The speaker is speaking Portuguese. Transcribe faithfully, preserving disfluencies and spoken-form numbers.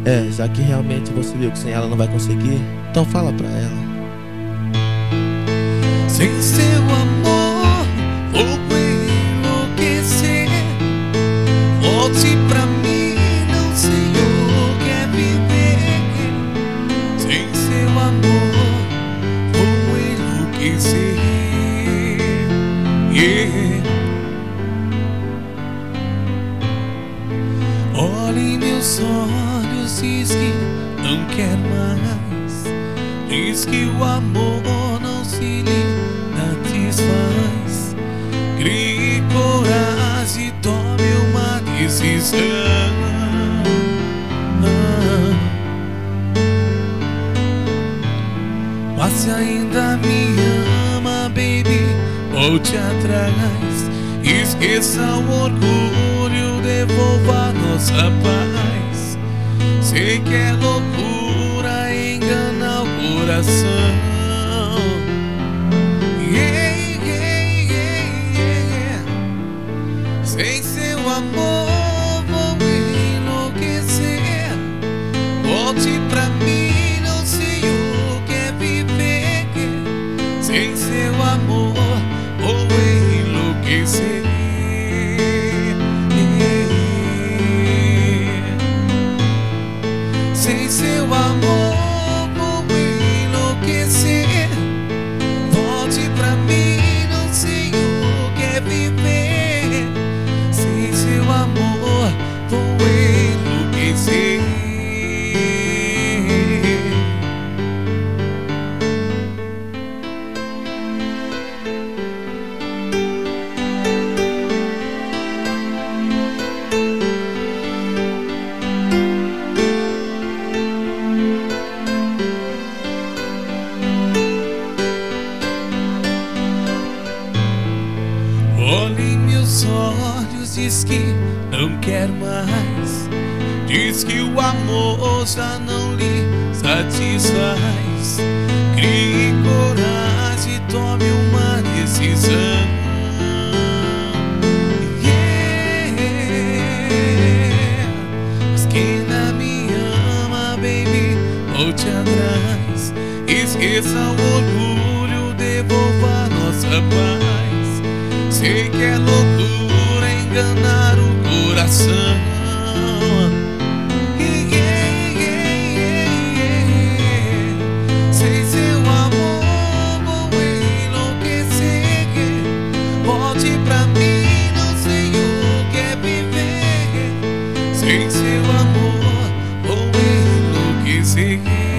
É, já que realmente você viu que sem ela não vai conseguir, então fala pra ela. Sem seu amor vou enlouquecer. Volte pra mim, não sei o que é viver. Sem seu amor vou enlouquecer. Yeah. Olhe em meus olhos, diz que não quer mais. Diz que o amor não se lhe satisfaz. Crie coragem, tome uma decisão. Mas se ainda me ama, baby, volte atrás. Esqueça o orgulho, devolva nossa paz. Sei que é loucura, engana o coração. Yeah, yeah, yeah, yeah. Sem seu amor vou enlouquecer. Volte pra mim, não sei o que é viver. Sem seu amor vou enlouquecer. Sem seu amor vou enlouquecer. Volte pra mim, não sei o que é viver. Sem seu amor vou enlouquecer. Olhe em meus olhos, diz que não quer mais. Diz que o amor já não lhe satisfaz. Crie coragem, tome uma decisão. Yeah. Mas quem ainda me ama, baby, volte atrás. Esqueça o orgulho, devolva nossa paz. Sei que é loucura enganar o coração. Yeah, yeah, yeah. Sem seu amor vou enlouquecer. Volte pra mim, não sei o que é viver. Sem seu amor vou enlouquecer.